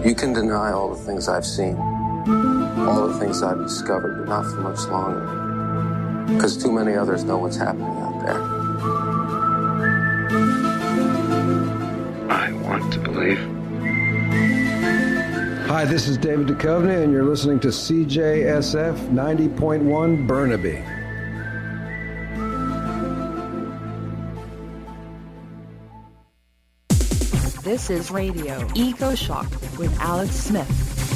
You can deny all the things I've seen, all the things I've discovered, but not for much longer, because too many others know what's happening out there. I want to believe. Hi, this is David Duchovny, and you're listening to CJSF 90.1 Burnaby. This is Radio EcoShock with Alex Smith.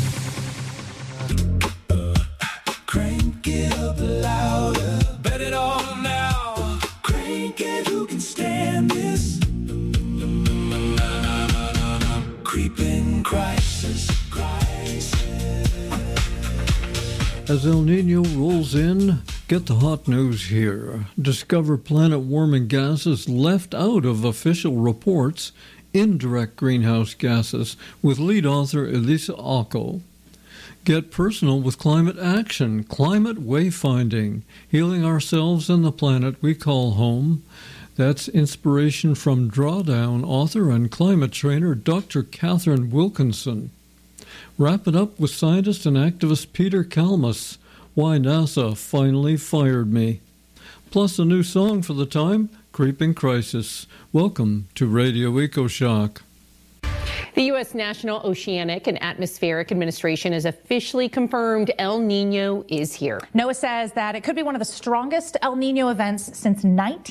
Crank it up louder, bet it all now. Crank it, who can stand this? Creeping crisis. As El Nino rolls in, get the hot news here. Discover planet warming gases left out of official reports, indirect greenhouse gases, with lead author Elisa Occo. Get personal with climate action, climate wayfinding, healing ourselves and the planet we call home. That's inspiration from Drawdown author and climate trainer Dr. Catherine Wilkinson. Wrap it up with scientist and activist Peter Kalmus, Why NASA Finally Fired Me. Plus a new song for the time, Creeping Crisis. Welcome to Radio EcoShock. The U.S. National Oceanic and Atmospheric Administration has officially confirmed El Nino is here. NOAA says that it could be one of the strongest El Nino events since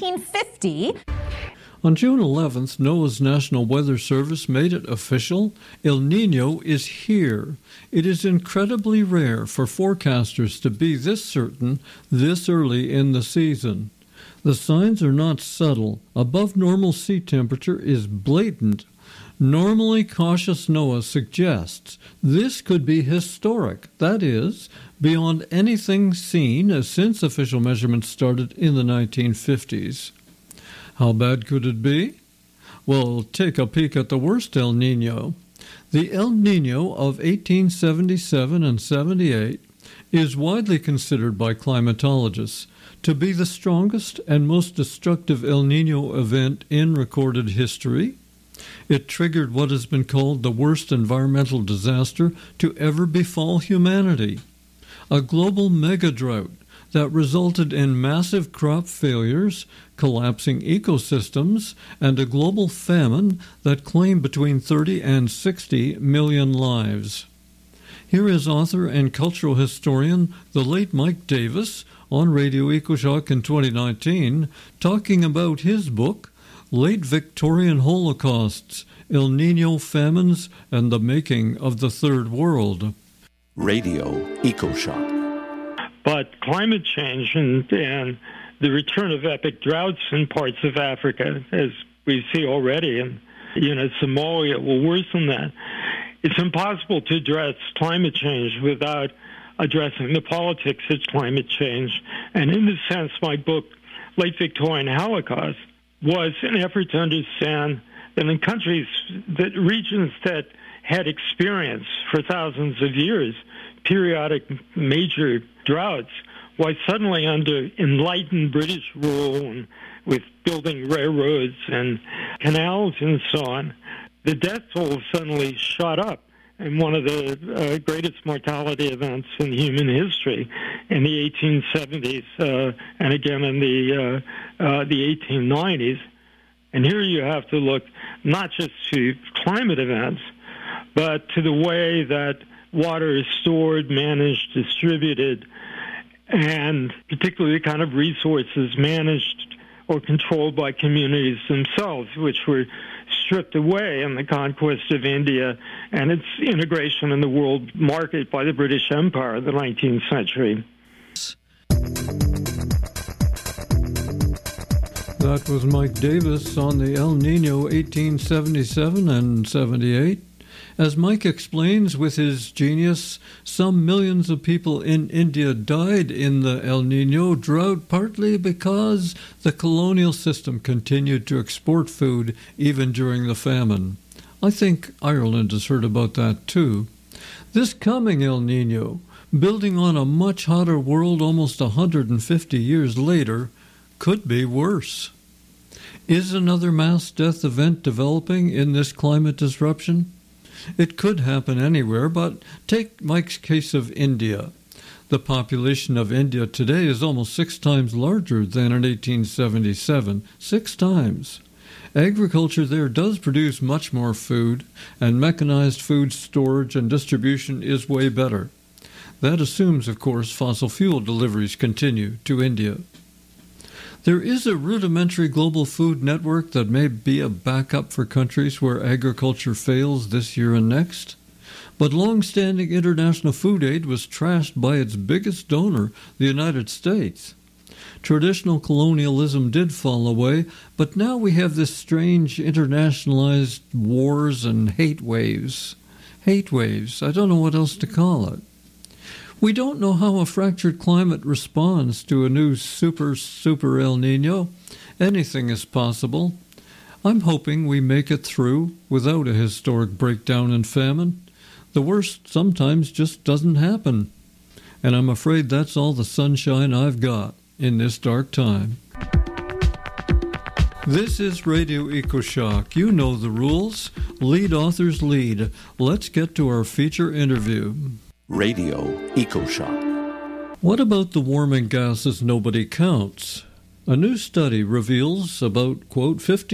1950. On June 11th, NOAA's National Weather Service made it official. El Nino is here. It is incredibly rare for forecasters to be this certain this early in the season. The signs are not subtle. Above normal sea temperature is blatant. Normally cautious NOAA suggests this could be historic, that is, beyond anything seen since official measurements started in the 1950s. How bad could it be? Well, take a peek at the worst El Nino. The El Nino of 1877 and 78 is widely considered by climatologists to be the strongest and most destructive El Nino event in recorded history. It triggered what has been called the worst environmental disaster to ever befall humanity, a global mega-drought that resulted in massive crop failures, collapsing ecosystems, and a global famine that claimed between 30 and 60 million lives. Here is author and cultural historian, the late Mike Davis, on Radio EcoShock in 2019, talking about his book, Late Victorian Holocausts, El Nino Famines, and the Making of the Third World. Radio EcoShock. But climate change and the return of epic droughts in parts of Africa, as we see already, and Somalia will worsen that. It's impossible to address climate change without addressing the politics of climate change. And in this sense, my book, Late Victorian Holocaust, was an effort to understand that in countries, that regions that had experienced for thousands of years periodic major droughts, why suddenly under enlightened British rule and with building railroads and canals and so on, the death toll suddenly shot up in one of the greatest mortality events in human history in the 1870s and again in the 1890s. And here you have to look not just to climate events, but to the way that water is stored, managed, distributed, and particularly the kind of resources managed or controlled by communities themselves, which were stripped away in the conquest of India and its integration in the world market by the British Empire in the 19th century. That was Mike Davis on the El Nino 1877 and 78. As Mike explains with his genius, some millions of people in India died in the El Nino drought partly because the colonial system continued to export food even during the famine. I think Ireland has heard about that too. This coming El Nino, building on a much hotter world almost 150 years later, could be worse. Is another mass death event developing in this climate disruption? It could happen anywhere, but take Mike's case of India. The population of India today is almost 6 times larger than in 1877. 6 times. Agriculture there does produce much more food, and mechanized food storage and distribution is way better. That assumes, of course, fossil fuel deliveries continue to India. There is a rudimentary global food network that may be a backup for countries where agriculture fails this year and next. But long-standing international food aid was trashed by its biggest donor, the United States. Traditional colonialism did fall away, but now we have this strange internationalized wars and hate waves. Hate waves. I don't know what else to call it. We don't know how a fractured climate responds to a new super El Nino. Anything is possible. I'm hoping we make it through without a historic breakdown and famine. The worst sometimes just doesn't happen. And I'm afraid that's all the sunshine I've got in this dark time. This is Radio EcoShock. You know the rules. Lead authors lead. Let's get to our feature interview. Radio EcoShock. What about the warming gases nobody counts? A new study reveals about, quote,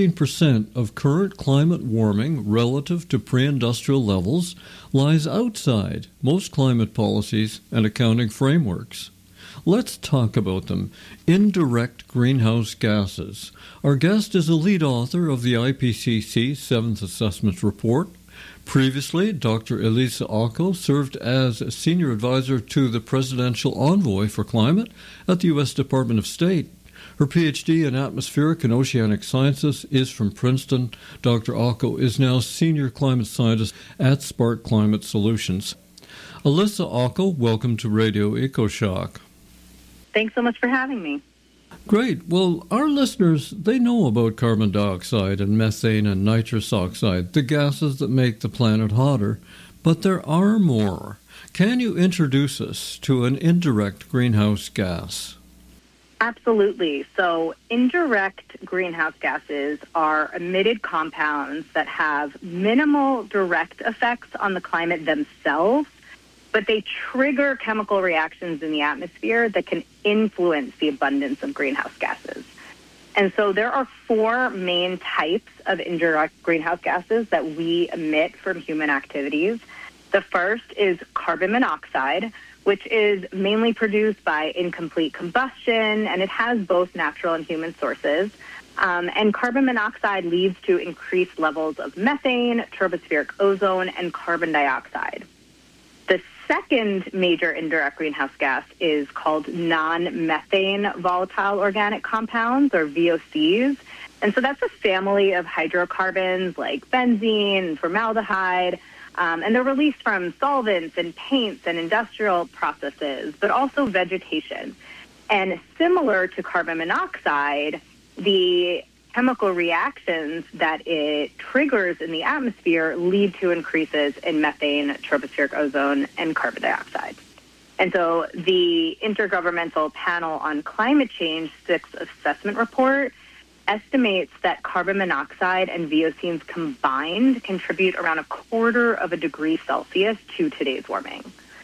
15% of current climate warming relative to pre-industrial levels lies outside most climate policies and accounting frameworks. Let's talk about them. Indirect greenhouse gases. Our guest is a lead author of the IPCC 7th Assessment Report. Previously, Dr. Elisa Occo served as a senior advisor to the Presidential Envoy for Climate at the U.S. Department of State. Her Ph.D. in Atmospheric and Oceanic Sciences is from Princeton. Dr. Occo is now Senior Climate Scientist at Spark Climate Solutions. Elisa Occo, welcome to Radio EcoShock. Thanks so much for having me. Great. Well, our listeners, they know about carbon dioxide and methane and nitrous oxide, the gases that make the planet hotter, but there are more. Can you introduce us to an indirect greenhouse gas? Absolutely. So indirect greenhouse gases are emitted compounds that have minimal direct effects on the climate themselves, but they trigger chemical reactions in the atmosphere that can influence the abundance of greenhouse gases. And so there are 4 main types of indirect greenhouse gases that we emit from human activities. The first is carbon monoxide, which is mainly produced by incomplete combustion, and it has both natural and human sources. And carbon monoxide leads to increased levels of methane, tropospheric ozone, and carbon dioxide. The second major indirect greenhouse gas is called non-methane volatile organic compounds, or VOCs. And so that's a family of hydrocarbons like benzene and formaldehyde, and they're released from solvents and paints and industrial processes, but also vegetation. And similar to carbon monoxide, the chemical reactions that it triggers in the atmosphere lead to increases in methane, tropospheric ozone, and carbon dioxide. And so the Intergovernmental Panel on Climate Change 6th Assessment Report estimates that carbon monoxide and VOCs combined contribute around 1/4 degree Celsius to today's warming.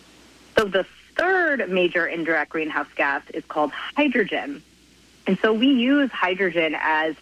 So the third major indirect greenhouse gas is called hydrogen. And so we use hydrogen as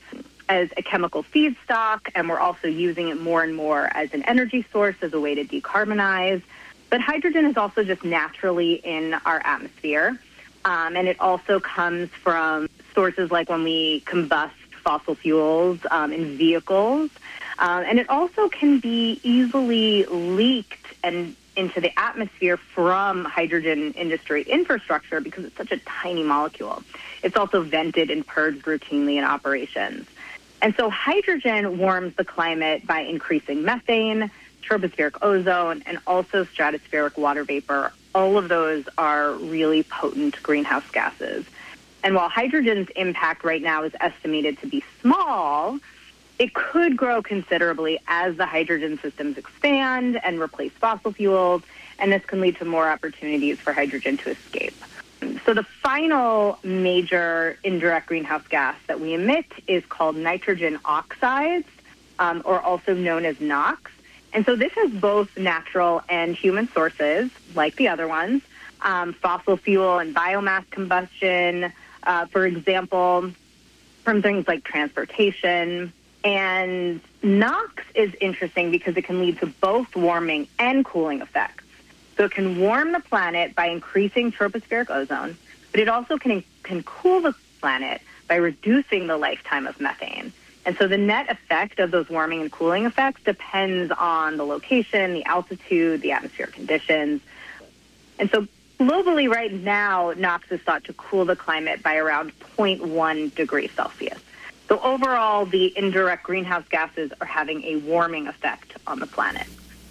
a chemical feedstock, and we're also using it more and more as an energy source, as a way to decarbonize. But hydrogen is also just naturally in our atmosphere, and it also comes from sources like when we combust fossil fuels in vehicles. And it also can be easily leaked and into the atmosphere from hydrogen industry infrastructure because it's such a tiny molecule. It's also vented and purged routinely in operations. And so hydrogen warms the climate by increasing methane, tropospheric ozone, and also stratospheric water vapor. All of those are really potent greenhouse gases. And while hydrogen's impact right now is estimated to be small, it could grow considerably as the hydrogen systems expand and replace fossil fuels, and this can lead to more opportunities for hydrogen to escape. So the final major indirect greenhouse gas that we emit is called nitrogen oxides, or also known as NOx. And so this has both natural and human sources, like the other ones, fossil fuel and biomass combustion, for example, from things like transportation. And NOx is interesting because it can lead to both warming and cooling effects. So it can warm the planet by increasing tropospheric ozone, but it also can cool the planet by reducing the lifetime of methane. And so the net effect of those warming and cooling effects depends on the location, the altitude, the atmospheric conditions. And so globally right now, NOx is thought to cool the climate by around 0.1 degrees Celsius. So overall, the indirect greenhouse gases are having a warming effect on the planet.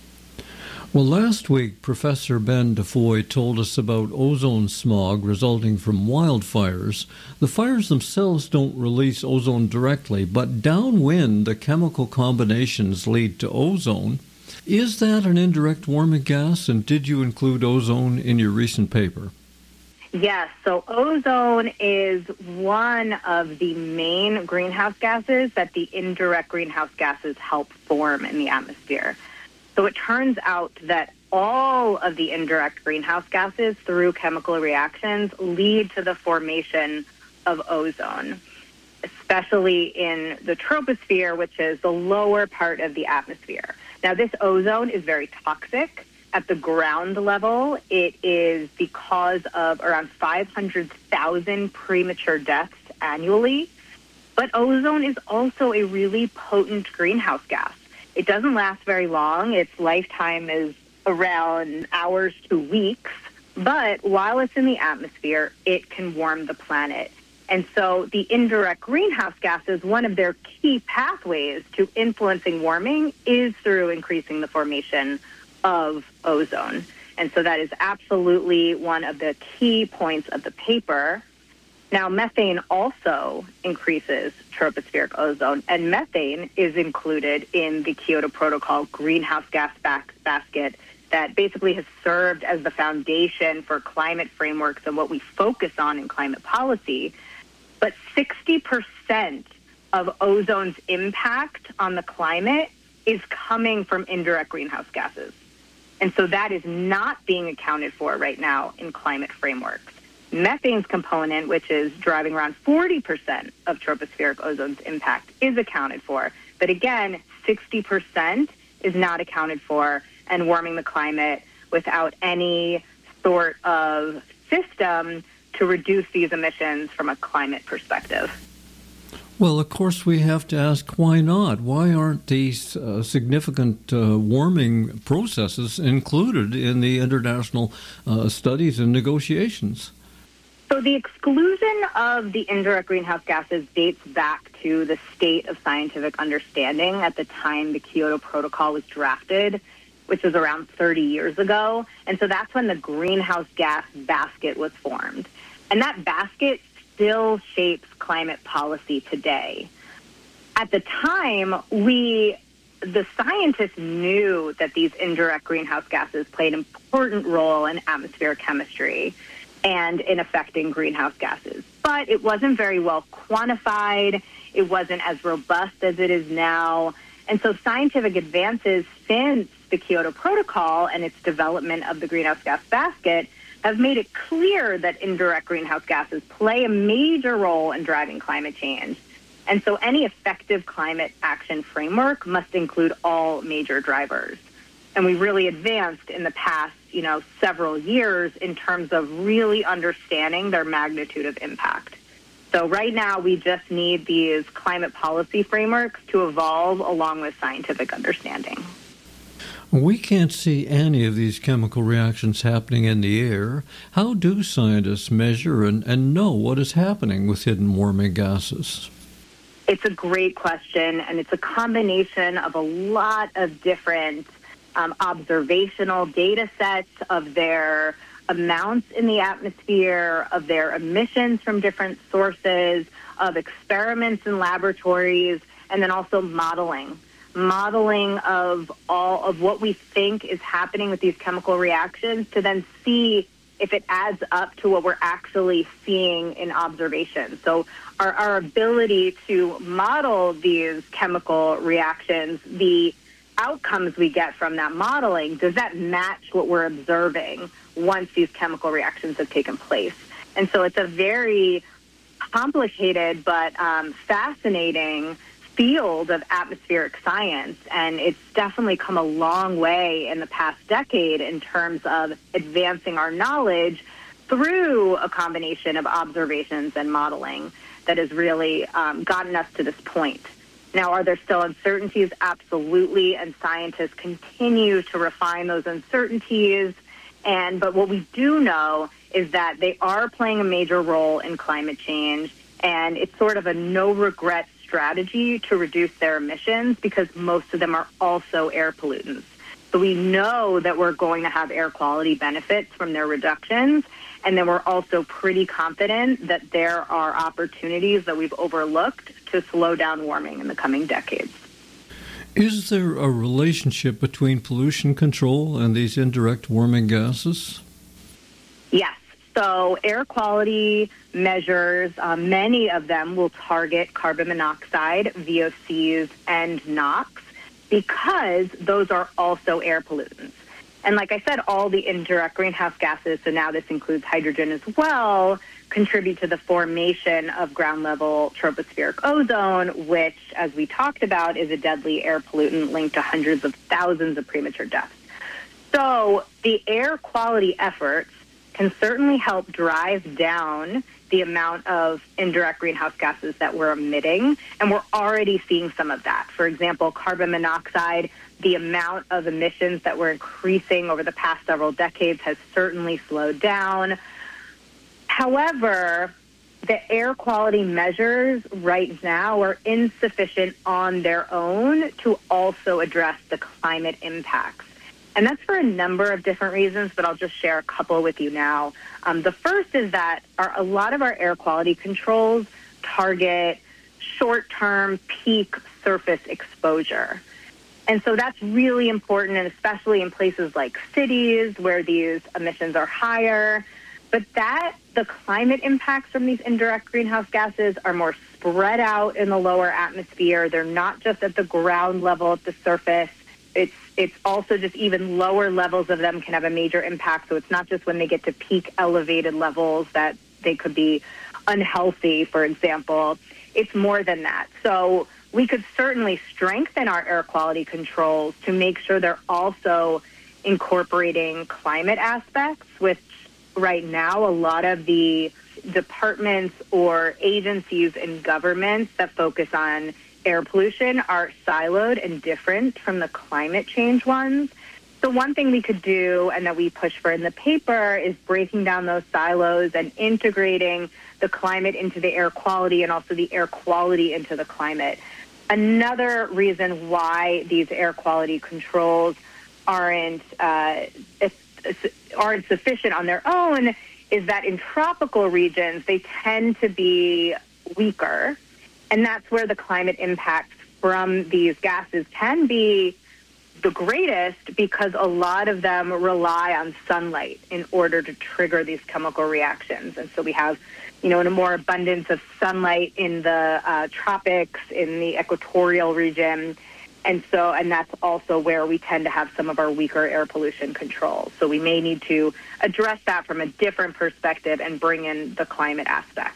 Well, last week, Professor Ben DeFoy told us about ozone smog resulting from wildfires. The fires themselves don't release ozone directly, but downwind, the chemical combinations lead to ozone. Is that an indirect warming gas, and did you include ozone in your recent paper? Yes, so ozone is one of the main greenhouse gases that the indirect greenhouse gases help form in the atmosphere. So it turns out that all of the indirect greenhouse gases through chemical reactions lead to the formation of ozone, especially in the troposphere, which is the lower part of the atmosphere. Now, this ozone is very toxic. At the ground level, it is the cause of around 500,000 premature deaths annually. But ozone is also a really potent greenhouse gas. It doesn't last very long. Its lifetime is around hours to weeks. But while it's in the atmosphere, it can warm the planet. And so the indirect greenhouse gases, one of their key pathways to influencing warming is through increasing the formation of ozone. And so that is absolutely one of the key points of the paper. Now, methane also increases tropospheric ozone, and methane is included in the Kyoto Protocol greenhouse gas basket that basically has served as the foundation for climate frameworks and what we focus on in climate policy. But 60% of ozone's impact on the climate is coming from indirect greenhouse gases. And so that is not being accounted for right now in climate frameworks. Methane's component, which is driving around 40% of tropospheric ozone's impact, is accounted for. But again, 60% is not accounted for and warming the climate without any sort of system to reduce these emissions from a climate perspective. Well, of course, we have to ask, why not? Why aren't these significant warming processes included in the international studies and negotiations? So the exclusion of the indirect greenhouse gases dates back to the state of scientific understanding at the time the Kyoto Protocol was drafted, which was around 30 years ago. And so that's when the greenhouse gas basket was formed. And that basket still shapes climate policy today. At the time, the scientists knew that these indirect greenhouse gases played an important role in atmospheric chemistry and in affecting greenhouse gases. But it wasn't very well quantified. It wasn't as robust as it is now. And so scientific advances since the Kyoto Protocol and its development of the greenhouse gas basket have made it clear that indirect greenhouse gases play a major role in driving climate change. And so any effective climate action framework must include all major drivers. And we really advanced in the past, several years in terms of really understanding their magnitude of impact. So right now, we just need these climate policy frameworks to evolve along with scientific understanding. We can't see any of these chemical reactions happening in the air. How do scientists measure and know what is happening with hidden warming gases? It's a great question, and it's a combination of a lot of different observational data sets of their amounts in the atmosphere, of their emissions from different sources, of experiments in laboratories, and then also modeling of all of what we think is happening with these chemical reactions to then see if it adds up to what we're actually seeing in observation. So our ability to model these chemical reactions, the outcomes we get from that modeling, does that match what we're observing once these chemical reactions have taken place? And so it's a very complicated but fascinating field of atmospheric science, and it's definitely come a long way in the past decade in terms of advancing our knowledge through a combination of observations and modeling that has really gotten us to this point. Now, are there still uncertainties? Absolutely, and scientists continue to refine those uncertainties. But what we do know is that they are playing a major role in climate change, and it's sort of a no-regret strategy to reduce their emissions because most of them are also air pollutants. So we know that we're going to have air quality benefits from their reductions, and then we're also pretty confident that there are opportunities that we've overlooked to slow down warming in the coming decades. Is there a relationship between pollution control and these indirect warming gases? Yes. So air quality measures, many of them will target carbon monoxide, VOCs, and NOx because those are also air pollutants. And like I said, all the indirect greenhouse gases, so now this includes hydrogen as well, contribute to the formation of ground-level tropospheric ozone, which, as we talked about, is a deadly air pollutant linked to hundreds of thousands of premature deaths. So the air quality efforts can certainly help drive down the amount of indirect greenhouse gases that we're emitting, and we're already seeing some of that. For example, carbon monoxide, the amount of emissions that we're increasing over the past several decades has certainly slowed down. However, the air quality measures right now are insufficient on their own to also address the climate impacts. And that's for a number of different reasons, but I'll just share a couple with you now. The first is that a lot of our air quality controls target short-term peak surface exposure. And so that's really important, and especially in places like cities where these emissions are higher. But the climate impacts from these indirect greenhouse gases are more spread out in the lower atmosphere. They're not just at the ground level at the surface. It's also just even lower levels of them can have a major impact. So it's not just when they get to peak elevated levels that they could be unhealthy, for example. It's more than that. So we could certainly strengthen our air quality controls to make sure they're also incorporating climate aspects, which right now a lot of the departments or agencies in governments that focus on air pollution are siloed and different from the climate change ones. So one thing we could do and that we push for in the paper is breaking down those silos and integrating the climate into the air quality and also the air quality into the climate. Another reason why these air quality controls aren't sufficient on their own is that in tropical regions, they tend to be weaker. And that's where the climate impacts from these gases can be the greatest because a lot of them rely on sunlight in order to trigger these chemical reactions. And so we have, a more abundance of sunlight in the tropics, in the equatorial region. And that's also where we tend to have some of our weaker air pollution controls. So we may need to address that from a different perspective and bring in the climate aspect.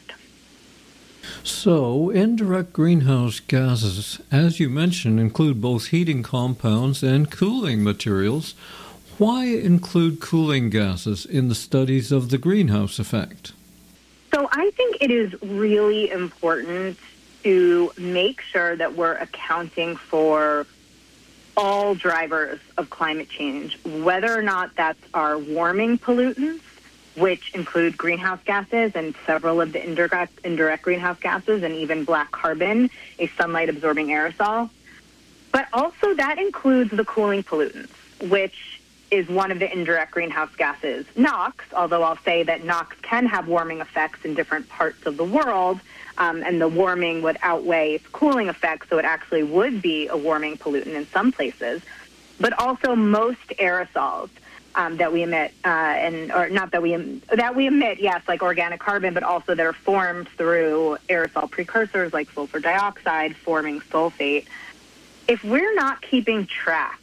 So, indirect greenhouse gases, as you mentioned, include both heating compounds and cooling materials. Why include cooling gases in the studies of the greenhouse effect? So I think it is really important to make sure that we're accounting for all drivers of climate change, whether or not that's our warming pollutants, which include greenhouse gases and several of the indirect greenhouse gases and even black carbon, a sunlight-absorbing aerosol. But also that includes the cooling pollutants, which is one of the indirect greenhouse gases, NOx, although I'll say that NOx can have warming effects in different parts of the world, and the warming would outweigh its cooling effects, so it actually would be a warming pollutant in some places. But also most aerosols that we emit, that we emit, yes, like organic carbon, but also that are formed through aerosol precursors like sulfur dioxide forming sulfate. if we're not keeping track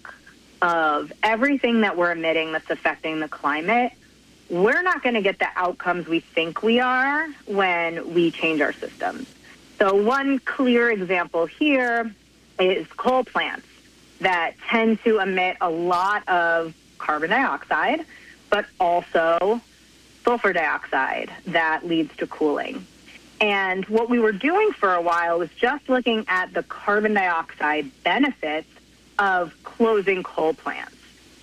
of everything that we're emitting that's affecting the climate, we're not going to get the outcomes we think we are when we change our systems. So one clear example here is coal plants that tend to emit a lot of carbon dioxide, but also sulfur dioxide that leads to cooling. And what we were doing for a while was just looking at the carbon dioxide benefits of closing coal plants.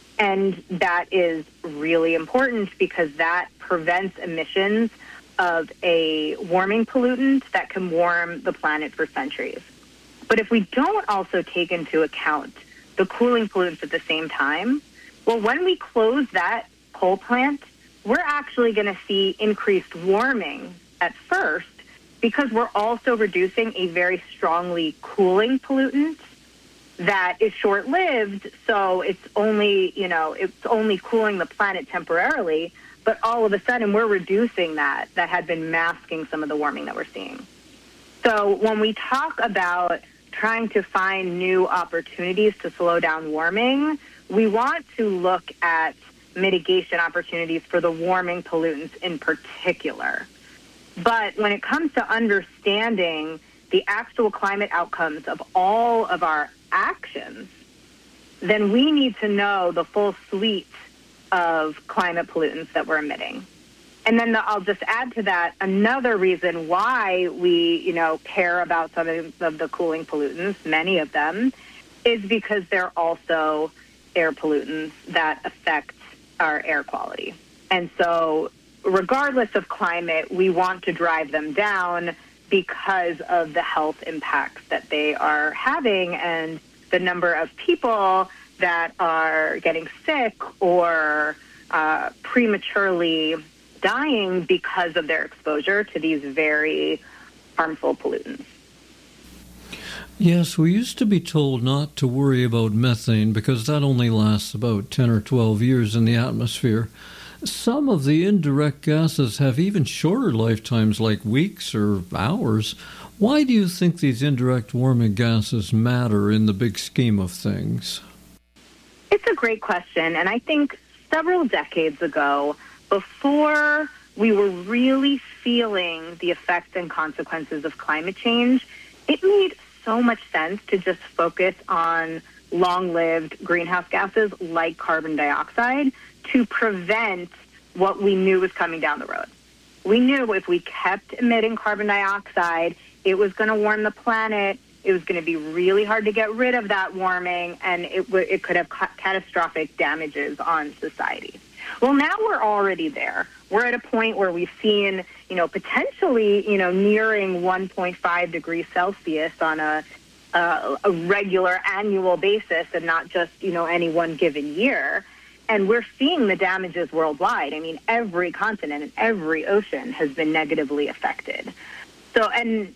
And that is really important because that prevents emissions of a warming pollutant that can warm the planet for centuries. But if we don't also take into account the cooling pollutants at the same time, well, when we close that coal plant, we're actually going to see increased warming at first because we're also reducing a very strongly cooling pollutant that is short-lived, so it's only cooling the planet temporarily, but all of a sudden we're reducing that had been masking some of the warming that we're seeing. So when we talk about trying to find new opportunities to slow down warming, we want to look at mitigation opportunities for the warming pollutants in particular. But when it comes to understanding the actual climate outcomes of all of our actions, then we need to know the full suite of climate pollutants that we're emitting. And then I'll just add to that another reason why we, care about some of the cooling pollutants, many of them, is because they're also air pollutants that affect our air quality. And so regardless of climate, we want to drive them down because of the health impacts that they are having and the number of people that are getting sick or prematurely dying because of their exposure to these very harmful pollutants. Yes, we used to be told not to worry about methane because that only lasts about 10 or 12 years in the atmosphere. Some of the indirect gases have even shorter lifetimes, like weeks or hours. Why do you think these indirect warming gases matter in the big scheme of things? It's a great question, and I think several decades ago, before we were really feeling the effects and consequences of climate change, it made so much sense to just focus on long-lived greenhouse gases like carbon dioxide to prevent what we knew was coming down the road. We knew if we kept emitting carbon dioxide, it was going to warm the planet. It was going to be really hard to get rid of that warming, and it could have catastrophic damages on society. Well, now we're already there. We're at a point where we've seen, potentially, nearing 1.5 degrees Celsius on a regular annual basis and not just, any one given year. And we're seeing the damages worldwide. I mean, every continent and every ocean has been negatively affected. So, and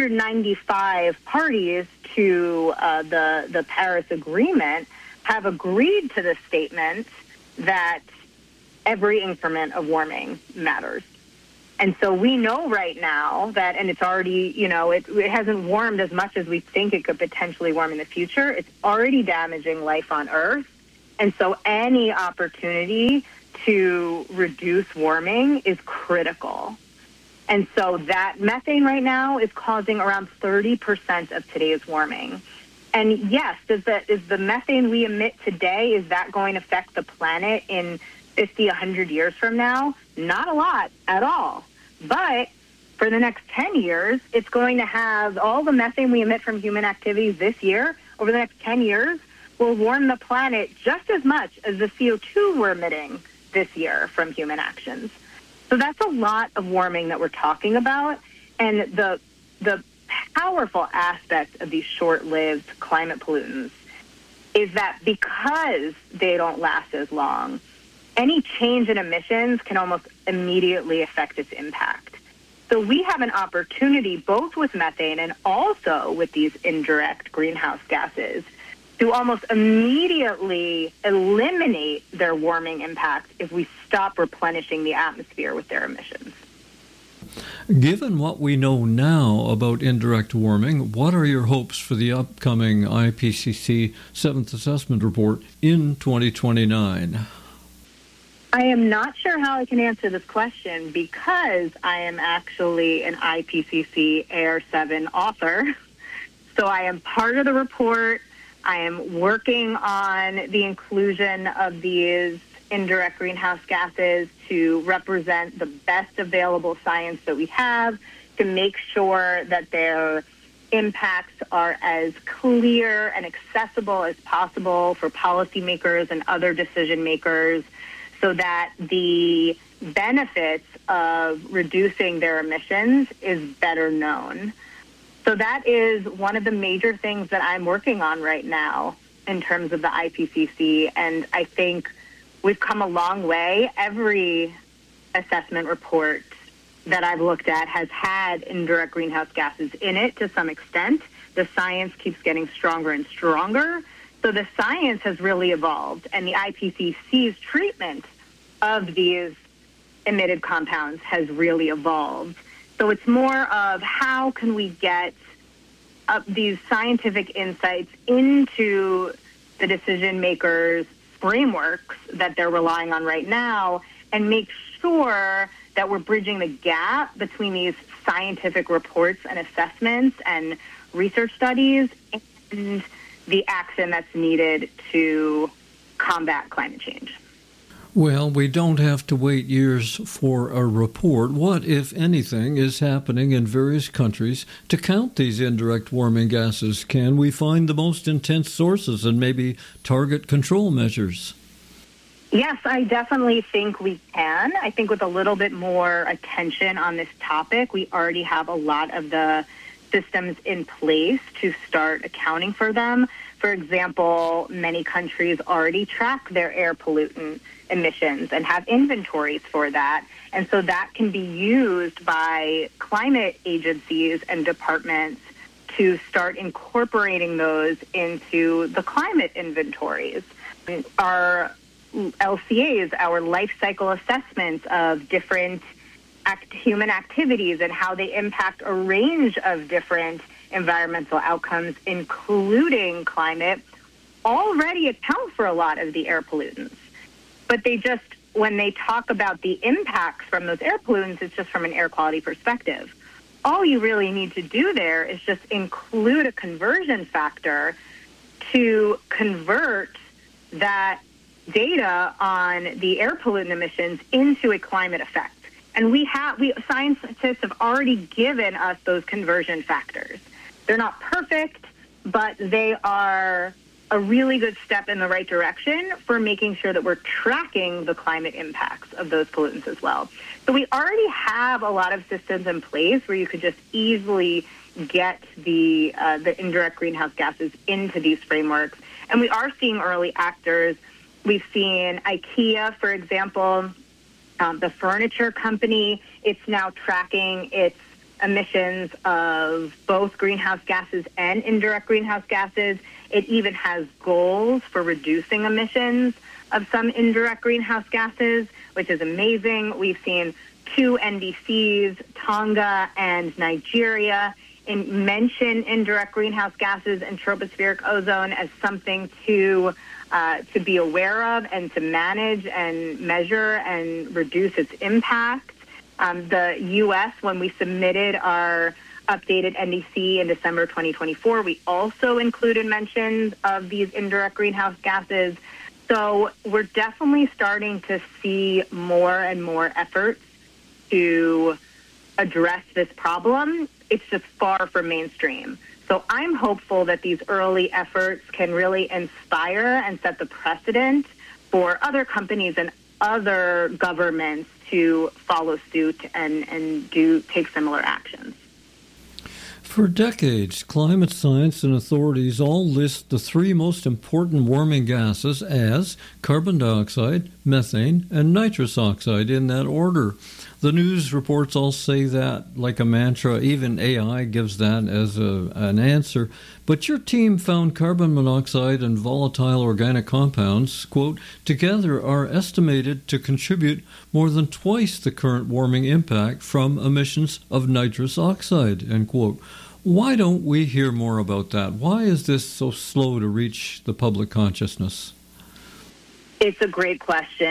195 parties to the Paris Agreement have agreed to the statement that every increment of warming matters. And so we know right now that, and it's already, it hasn't warmed as much as we think it could potentially warm in the future. It's already damaging life on Earth. And so any opportunity to reduce warming is critical. And so that methane right now is causing around 30% of today's warming. And yes, is the methane we emit today, is that going to affect the planet in 50, 100 years from now? Not a lot at all. But for the next 10 years, it's going to have all the methane we emit from human activities this year, over the next 10 years, will warm the planet just as much as the CO2 we're emitting this year from human actions. So that's a lot of warming that we're talking about. And the powerful aspect of these short-lived climate pollutants is that because they don't last as long, any change in emissions can almost immediately affect its impact. So we have an opportunity both with methane and also with these indirect greenhouse gases to almost immediately eliminate their warming impact if we stop replenishing the atmosphere with their emissions. Given what we know now about indirect warming, what are your hopes for the upcoming IPCC 7th Assessment Report in 2029? I am not sure how I can answer this question because I am actually an IPCC AR7 author. So I am part of the report. I am working on the inclusion of these indirect greenhouse gases to represent the best available science that we have, to make sure that their impacts are as clear and accessible as possible for policymakers and other decision makers, so that the benefits of reducing their emissions is better known. So that is one of the major things that I'm working on right now in terms of the IPCC, and I think we've come a long way. Every assessment report that I've looked at has had indirect greenhouse gases in it to some extent. The science keeps getting stronger and stronger. So the science has really evolved, and the IPCC's treatment of these emitted compounds has really evolved. So it's more of how can we get these scientific insights into the decision makers' frameworks that they're relying on right now, and make sure that we're bridging the gap between these scientific reports and assessments and research studies and the action that's needed to combat climate change. Well, we don't have to wait years for a report. What, if anything, is happening in various countries to count these indirect warming gases? Can we find the most intense sources and maybe target control measures? Yes, I definitely think we can. I think with a little bit more attention on this topic, we already have a lot of the systems in place to start accounting for them. For example, many countries already track their air pollutant emissions and have inventories for that. And so that can be used by climate agencies and departments to start incorporating those into the climate inventories. Our LCAs, our life cycle assessments of different human activities and how they impact a range of different environmental outcomes, including climate, already account for a lot of the air pollutants. But they just, when they talk about the impacts from those air pollutants, it's just from an air quality perspective. All you really need to do there is just include a conversion factor to convert that data on the air pollutant emissions into a climate effect. And scientists have already given us those conversion factors. They're not perfect, but they are a really good step in the right direction for making sure that we're tracking the climate impacts of those pollutants as well. So we already have a lot of systems in place where you could just easily get the indirect greenhouse gases into these frameworks. And we are seeing early actors. We've seen IKEA, for example, the furniture company. It's now tracking its emissions of both greenhouse gases and indirect greenhouse gases. It even has goals for reducing emissions of some indirect greenhouse gases, which is amazing. We've seen 2 NDCs, Tonga and Nigeria, mention indirect greenhouse gases and tropospheric ozone as something to be aware of and to manage and measure and reduce its impact. The U.S., when we submitted our updated NDC in December 2024, we also included mentions of these indirect greenhouse gases. So we're definitely starting to see more and more efforts to address this problem. It's just far from mainstream. So I'm hopeful that these early efforts can really inspire and set the precedent for other companies and other governments to follow suit and take similar actions. For decades, climate science and authorities all list the 3 most important warming gases as carbon dioxide, methane, and nitrous oxide in that order. The news reports all say that like a mantra. Even AI gives that as an answer. But your team found carbon monoxide and volatile organic compounds, quote, together are estimated to contribute more than twice the current warming impact from emissions of nitrous oxide, end quote. Why don't we hear more about that? Why is this so slow to reach the public consciousness? It's a great question.